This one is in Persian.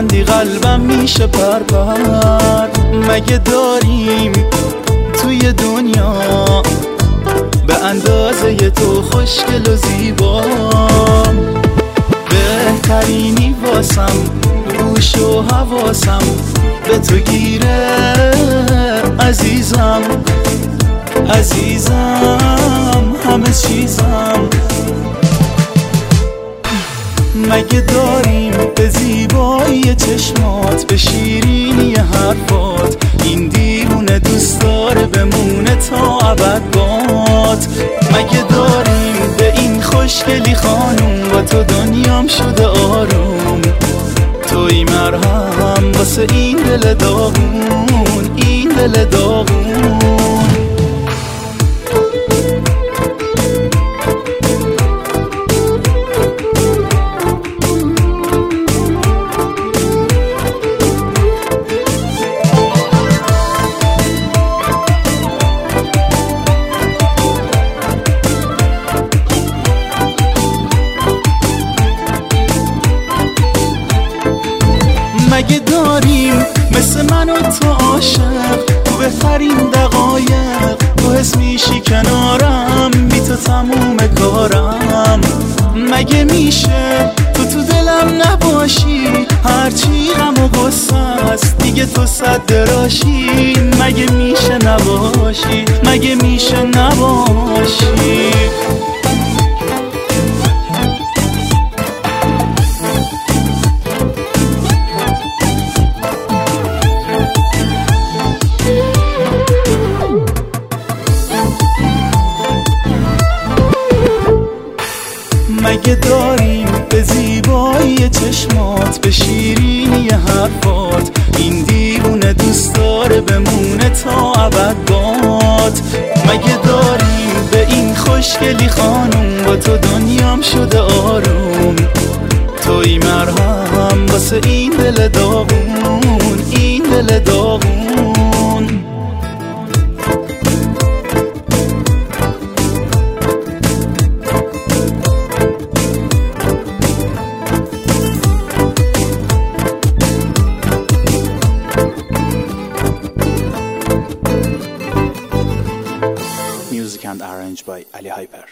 ببندی قلبم میشه پرپر. مگه داریم توی دنیا به اندازه تو خوشگل و زیبا؟ بهترینی واسم، روش و حواسم به تو گیره عزیزم، عزیزم همه چیزم. مگه داریم به زیبایی چشمات، به شیرینی حرفات، این دیوونه دوست داره بمونه تا ابد باد؟ مگه داریم به این خوشگلی خانوم، با تو دنیام شده آروم، توی مرهم واسه این دل داغون، این دل داغون. مگه داریم مثل من و تو عاشق، تو بهترین دقایق تو حس میشی کنارم، بی تو تموم کارم. مگه میشه تو دلم نباشی، هرچی غم و غصه است دیگه تو صد دراشی. مگه میشه نباشی، مگه میشه نباشی؟ مگه داریم به زیبایی چشمات، به شیرینی حرفات، این دیوونه دوست داره بمونه تا ابد باد؟ مگه داریم به این خوشگلی خانوم، با تو دنیام شده آروم، توی مرهم واسه این دل داغون، این دل داغون. Music and arranged by Ali Hyper.